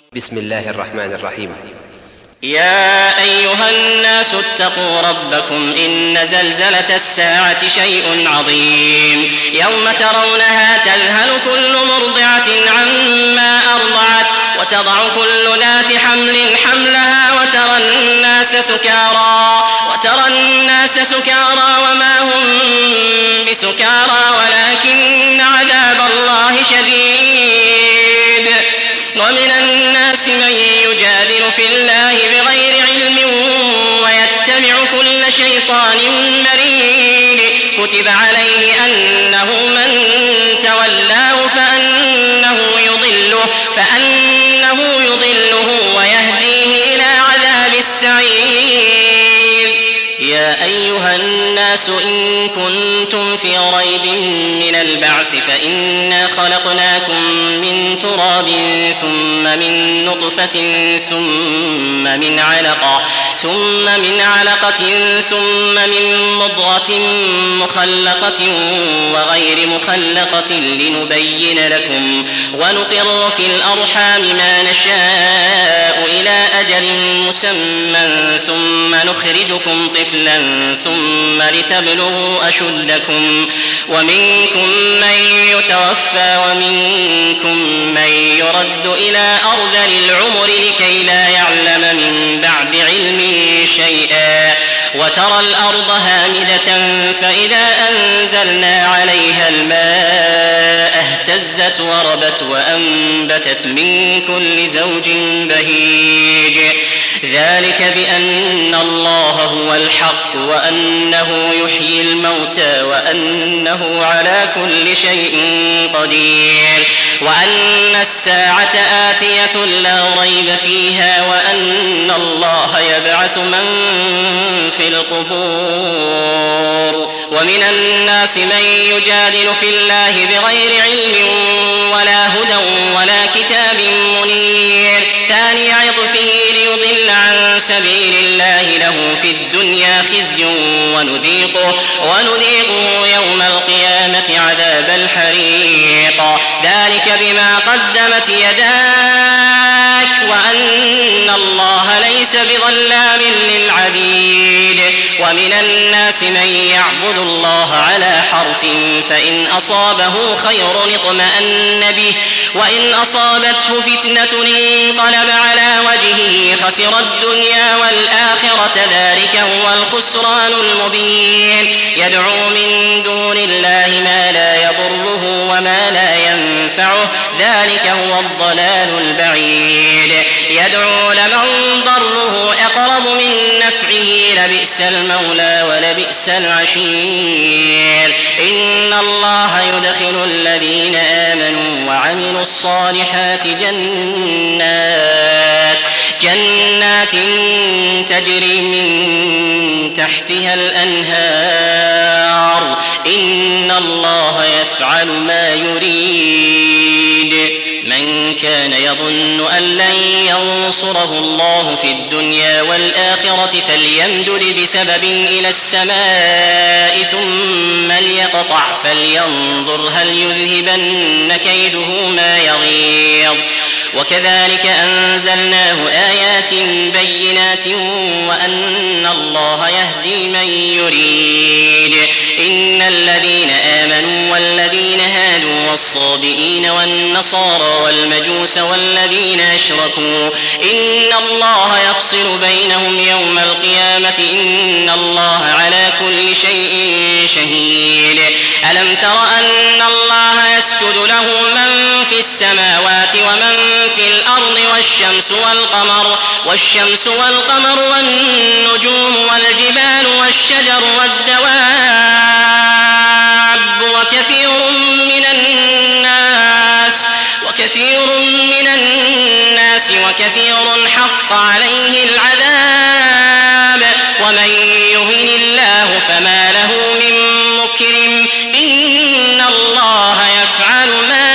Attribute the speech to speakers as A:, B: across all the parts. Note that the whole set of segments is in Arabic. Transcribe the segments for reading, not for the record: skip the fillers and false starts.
A: بسم الله الرحمن الرحيم.
B: يا أيها الناس اتقوا ربكم إن زلزلة الساعة شيء عظيم يوم ترونها تذهل كل مرضعة عما أرضعت وتضع كل ذات حمل حملها وترى الناس سكارى وما هم بسكارى ولكن عذاب الله شديد. ومن الناس من يجادل في الله بغير علم ويتبع كل شيطان مريد. كتب عليه أنه من تولاه فأنه يضله ويهديه إلى عذاب السعير. يا أيها الناس إن كنتم في ريب من البعث فإنا خلقناكم من تراب ثم من نطفة ثم من علقة ثم من مضغة مخلقة وغير مخلقة لنبين لكم ونقر في الأرحام ما نشاء إلى أجل مسمى ثم نخرجكم طفلا ثم لتبلغوا أشدكم ومنكم من يتوفى ومنكم من يرد إلى أرذل العمر لكي لا يعلم من بعد علم شيئا. وترى الأرض هامدة فإذا أنزلنا عليها الماء اهتزت وربت وأنبتت من كل زوج بهيج. ذلك بأن الله هو الحق وأنه يحيي الموتى وأنه على كل شيء قدير وأن الساعة آتية لا ريب فيها وأن الله يبعث من في القبور. ومن الناس من يجادل في الله بغير علم ولا هدى ولا كتاب منير. ثاني عطفه ليضل عن سبيل الله له في الدنيا خزي ونذيقه يوم القيامة عذاب الحريق. ذلك بما قدمت يداك وأن الله ليس بظلام للعبيد. ومن الناس من يعبد الله على حرف فإن أصابه خير اطمأن به وإن أصابته فتنة انقلب على وجهه خسر الدنيا والآخرة ذلك هو الخسران المبين. يدعو من دون الله ما لا يضره وما لا ينفعه ذلك هو الضلال البعيد. يدعو لمن ضره أقرب من نفعه لبئس المولى ولبئس العشير. إن الله يدخل الذين آمنوا وعملوا الصالحات جنات تجري من تحتها الأنهار. إن الله يفعل ما يريد. من كان يظن أن لن ينصره الله في الدنيا والآخرة فليمدد بسبب إلى السماء ثم ليقطع فلينظر هل يذهبن كيده ما يغيظ. وكذلك أنزلناه آيات بينات وأن الله يهدي من يريد. إن الذين آمنوا والذين هادوا والصابئين والنصارى والمجوس والذين أشركوا إن الله يفصل بينهم يوم القيامة إن الله على كل شيء شهيد. ألم تر أن الله يسجد له من في السماوات ومن في الأرض والشمس والقمر والنجوم والجبال والشجر والدواب وكثير حق عليه العذاب. ومن يهن الله فما له من مكرم. إن الله يفعل ما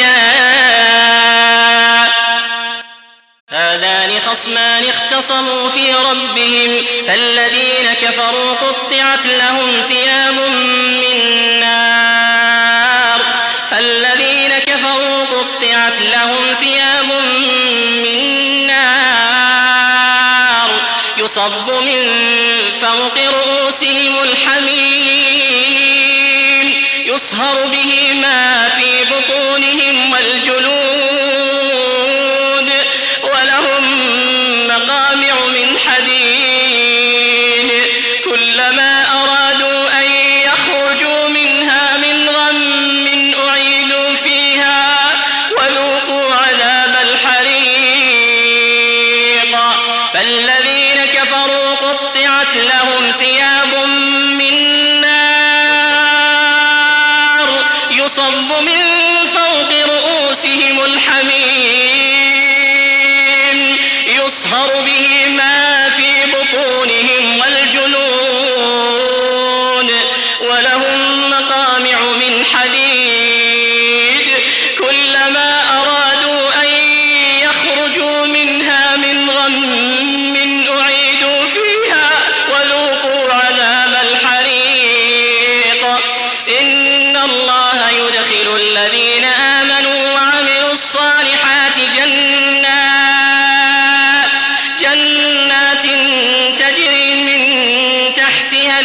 B: يشاء. هذان خصمان اختصموا في ربهم فالذين كفروا قطعت لهم ثياب من يصب من فوق رؤوسهم الحميم يصهر به ما في بطونهم والجلود ولهم مقامع من حديد كلما أرادوا أن يخرجوا منها من غم أعيدوا فيها وذوقوا عذاب الحريق فالذين كفروا قطعت لهم ثياب من نار يصب من فوق رؤوسهم الحميم يصهر به ما في بطونهم والجلود ولهم مقامع من حديد كلما أرادوا أن يخرجوا منها من غم أعيدوا فيها وذوقوا عذاب الحريق إن الله يدخل الذين آمنوا وعملوا الصالحات جنات تجري من تحتها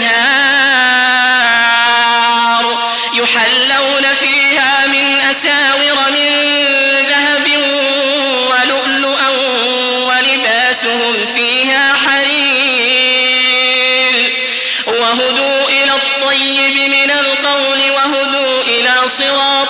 B: الأنهار يحلون فيها من أساور من ذهب ولؤلؤا ولباسهم فيها حرير وهدوا إلى الطيب من القول وهدوا إلى صراط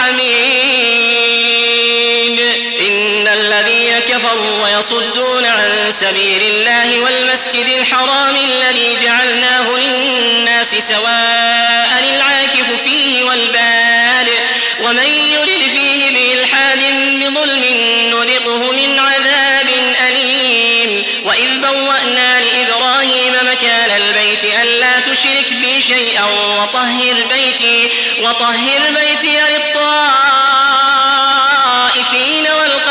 B: الحميد إن الذين كفروا ويصدون عن سبيل الله والمسجد الحرام الذي جعلناه للناس سواء العاكف فيه والباد ومن يرد فيه بإلحاد بظلم نذقه من عذاب أليم وإذ بوأنا لإبراهيم مكان البيت ألا تشرك بي شيئا وطهر بيتي للطائفين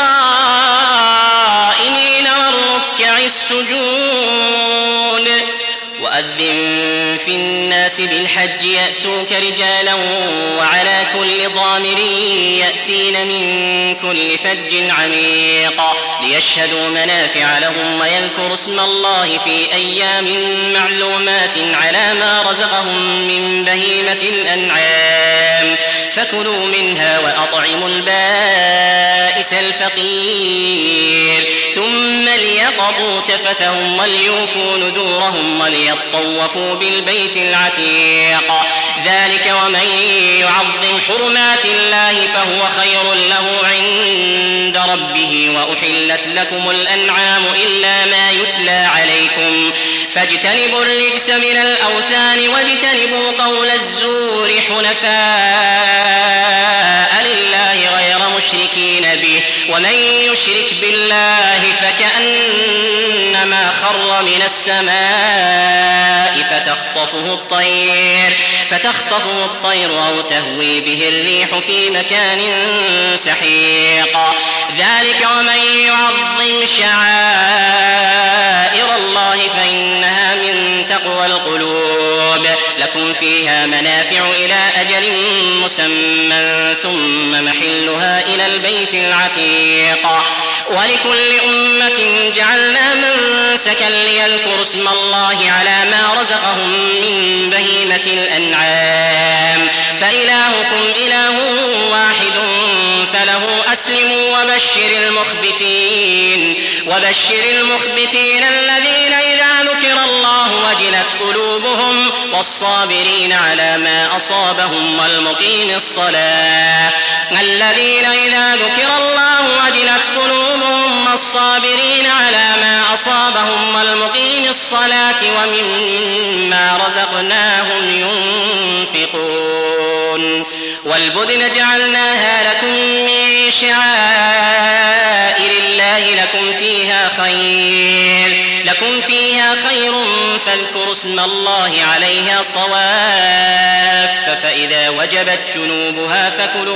B: والقائمين والركع السجود وأذن في الناس بالحج يأتوك رجالا وعلى كل ضامر يأتين من كل فج عميق ليشهدوا منافع لهم ويذكروا اسم الله في أيام معلومات على ما رزقهم من بهيمة الأنعام فكلوا منها وأطعموا البائس الفقير ثم ليقضوا تفثهم وليوفوا نذورهم وليطوفوا بالبيت العتيق ذلك ومن يعظم حرمات الله فهو خير له عند ربه وأحلت لكم الأنعام إلا ما يتلى عليكم فاجتنبوا الرجس من الأوثان واجتنبوا قول الزور حنفاء لله غير مشركين به ومن يشرك بالله فكأنما خر من السماء فتخطفه الطير أو تهوي به الريح في مكان سحيق ذلك ومن يعظم شعائر الله فإنها من تقوى القلوب لكم فيها منافع إلى أجل مسمى ثم محلها إلى البيت العتيق ولكل أمة جعلنا منسكا ليذكروا اسم الله على ما رزقهم من بهيمة الأنعام فإلهكم إله واحد فله أسلموا وبشر المخبتين الذين إذا ذكر الله وجلت قلوبهم والصابرين على ما أصابهم والمقيم الصلاة الذين إذا ذكر الله وجلت قلوبهم والصابرين على ما أصابهم والمقيم الصلاة ومما رزقناهم ينفقون والبدن جعلناها لكم من شعائر الله لكم فيها خير فاذكروا اسم الله عليها صواف فإذا وجبت جنوبها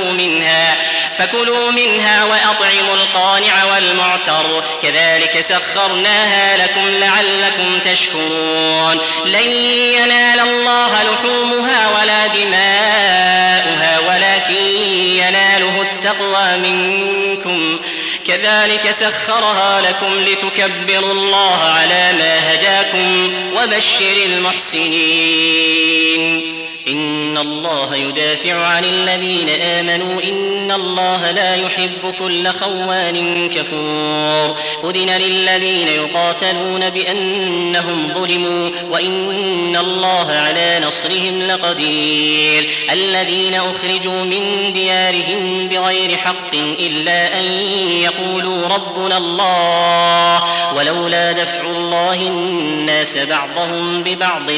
B: فكلوا منها وأطعموا القانع والمعتر كذلك سخرناها لكم لعلكم تشكرون لن ينال الله لحومها ولا دماؤها ولكن يناله التقوى منكم كذلك سخرها لكم لتكبروا الله على ما هداكم وبشر المحسنين. إن الله يدافع عن الذين آمنوا إن الله لا يحب كل خوان كفور. أذن للذين يقاتلون بأنهم ظلموا وإن الله على نصرهم لقدير. الذين أخرجوا من ديارهم بغير حق إلا أن يقولوا ربنا الله ولولا دفع الله الناس بعضهم ببعض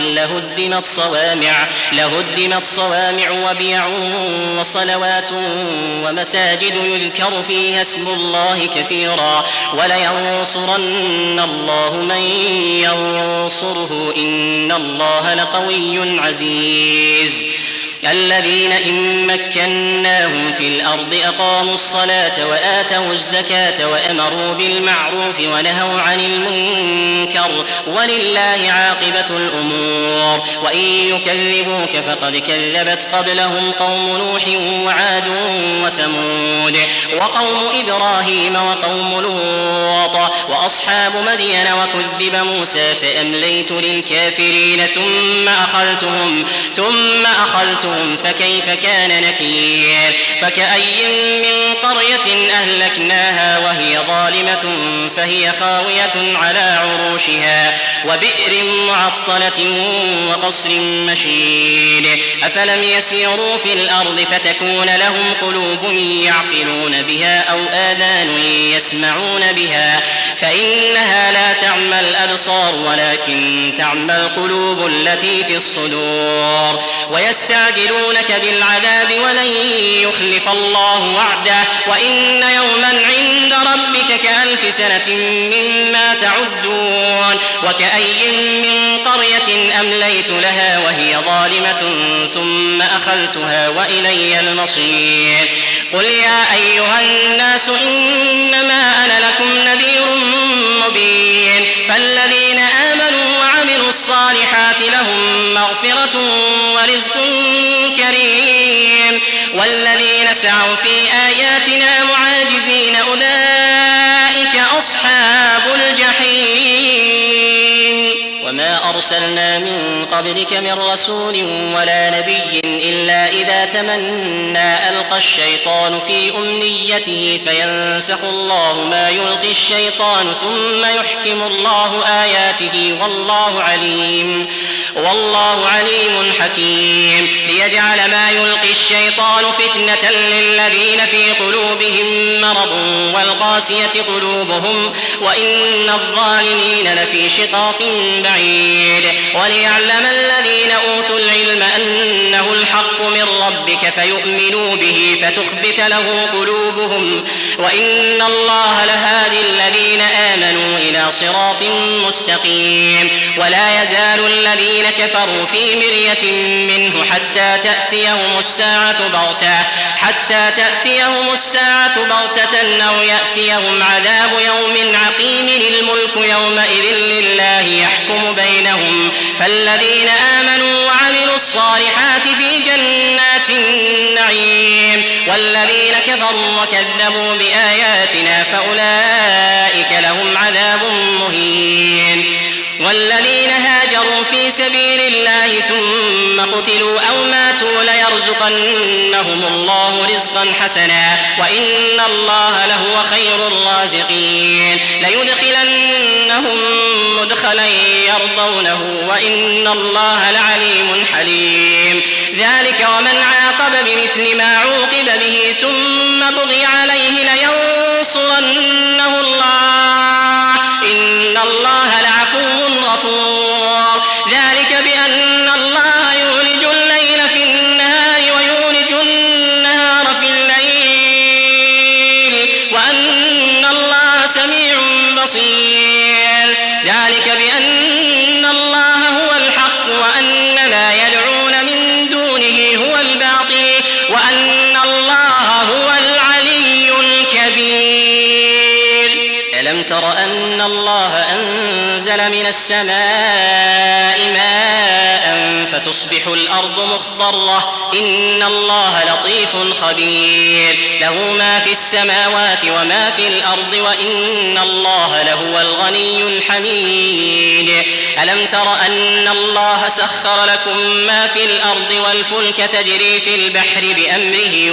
B: لهدمت صوامع وبيع وصلوات ومساجد يذكر فيها اسم الله كثيرا ولينصرن الله من ينصره إن الله لقوي عزيز. الذين إن مكناهم في الأرض أقاموا الصلاة وآتوا الزكاة وأمروا بالمعروف ونهوا عن المنكر ولله عاقبة الأمور. وإن يكذبوك فقد كذبت قبلهم قوم نوح وعاد وثمود وقوم إبراهيم وقوم لوط وأصحاب مدين وكذب موسى فأمليت للكافرين ثم أخذتهم فكيف كان نكير. فكأي من قرية أهلكناها وهي ظالمة فهي خاوية على عروشها وبئر معطلة وقصر مشيد. أفلم يسيروا في الأرض فتكون لهم قلوب يعقلون بها أو آذان يسمعون بها فإنها لا تعمى الأبصار ولكن تعمى القلوب التي في الصدور. ويستعجلونك بالعذاب ولن يخلف الله وعده وإن يوما عند ربك كألف سنة مما تعدون. وكأي من قرية أمليت لها وهي ظالمة ثم أخذتها وإلي المصير. قل يا أيها الناس إنما أنا لكم نذير مبين. فالذين آمنوا وعملوا الصالحات لهم مغفرة ورزق كريم والذين سعوا في آياتنا معاجزين أولئك أصحاب الجحيم. وما أرسلنا من قبلك من رسول ولا نبي إلا إذا تمنى ألقى الشيطان في أمنيته فينسخ الله ما يلقي الشيطان ثم يحكم الله آياته والله عليم حكيم. ليجعل ما يلقي الشيطان فتنة للذين في قلوبهم مرض والقاسية قلوبهم وإن الظالمين لفي شقاق بعيد. وليعلم الذين أوتوا العلم أنه الحق من ربك فيؤمنوا به فتخبت له قلوبهم وإن الله لهادي الذين آمنوا إلى صراط مستقيم. ولا يزال الذين كفروا في مرية منه حتى تأتيهم الساعة بغتة أو يأتيهم عذاب يوم عقيم. الملك يومئذ لله يحكم بينهم. فالذين آمنوا وعملوا الصالحات في جنات النعيم والذين كفروا وكذبوا بآياتنا فأولئك لهم عذاب مهين. والذين هاجروا في سبيل الله ثم قتلوا أو ماتوا ليرزقنهم الله رزقا حسنا وإن الله لهو خير الرازقين. ليدخلنهم مدخلا يرضونه وإن الله لعليم حليم. ذلك ومن عاقب بمثل ما عوقب به ثم بغي عليه لينصرنه الله إن الله لعفو غفور. ذلك بأن الله يولج الليل في النهار ويولج النهار في الليل وأن الله سميع بصير. ذلك بأن الله هو الحق وأن ما يدعون من دونه هو الباطل وأن الله هو العلي الكبير. ألم تر أن الله أنزل من السماء ماء فتصبح الأرض مخضرة إن الله لطيف خبير له ما في السماوات وما في الأرض وإن الله لهو الغني الحميد ألم تر أن الله سخر لكم ما في الأرض والفلك تجري في البحر بأمره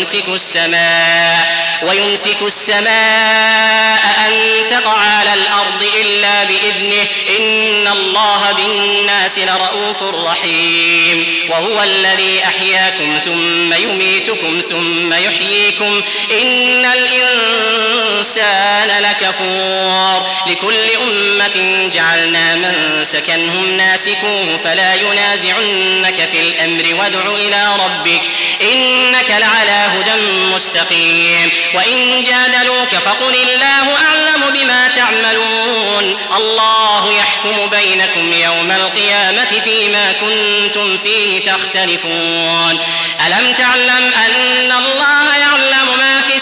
B: ويمسك السماء أن تقع على الأرض إلا بإذنه إن الله بالناس لرؤوف رحيم وهو الذي أحياكم ثم يميتكم ثم يحييكم إن الإنسان لكفور لكل أمة جعلنا من سكنهم ناسكوه فلا ينازعنك في الأمر وادع إلى ربك إنك لعلى هدى مستقيم وإن جادلوك فقل الله أعلم بما تعملون الله يحكم بينكم يوم القيامة فيما كنتم فيه تختلفون ألم تعلم أن الله يعلم ما في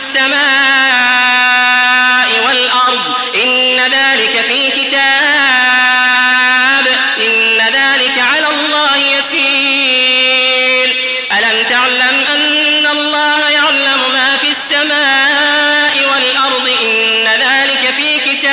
B: السماء والأرض إن ذلك في كتاب إن ذلك على الله يسير ألم تعلم أن الله يعلم ما في السماء والأرض إن ذلك في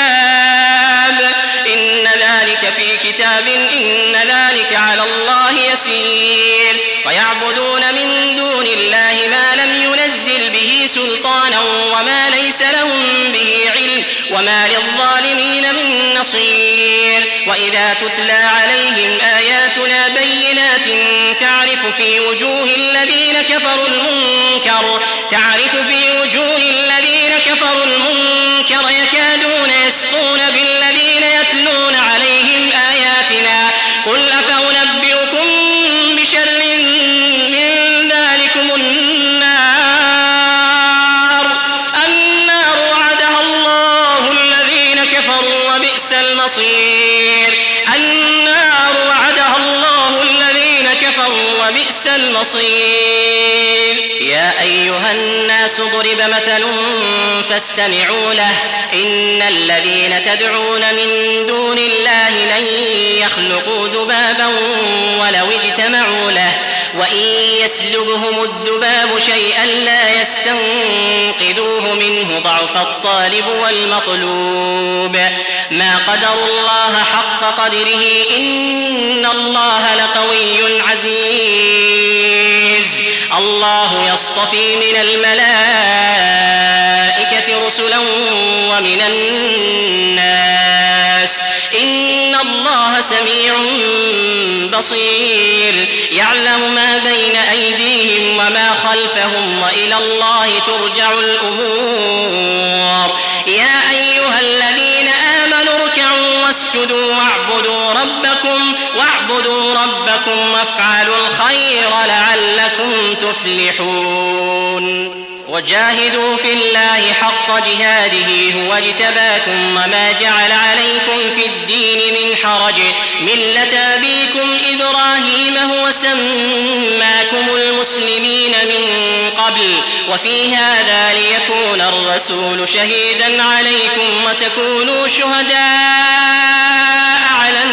B: كتاب إن ذلك على الله يسير ويعبدون من دون الله ما لم ينزل به سلطانا وما ليس لهم به علم وما للظالمين من نصير وإذا تتلى عليهم آياتنا بينات تعرف في وجوه الذين كفروا المنكر يكادون يسقون بالذين يتلون عليهم آياتنا قل أفأنبئكم بشر من ذلكم النار وعدها الله الذين كفروا وبئس المصير يا أيها الناس ضرب مثل فاستمعوا له إن الذين تدعون من دون الله لن يخلقوا ذبابا ولو اجتمعوا له وإن يسلبهم الذباب شيئا لا يستنقذوه منه ضعف الطالب والمطلوب ما قدروا الله حق قدره إن الله لقوي عزيز الله يصطفي من الملائكة رسلا ومن الناس إن الله سميع بصير يعلم ما بين أيديهم وما خلفهم وإلى الله ترجع الأمور يا أيها الذين آمنوا اركعوا واسجدوا واعبدوا ربكم وافعلوا الخير لعلكم تفلحون وجاهدوا في الله حق جهاده هو اجتباكم وما جعل عليكم في الدين من حرج ملة أبيكم إبراهيم هو سماكم المسلمين من قبل وفي هذا ليكون الرسول شهيدا عليكم وتكونوا شهداء على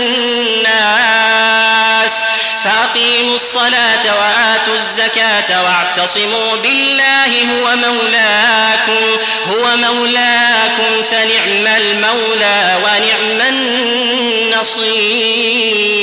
B: الناس فأقيموا الصلاة وآتوا الزكاة واعتصموا بالله هو مولاكم فنعم المولى ونعم النصير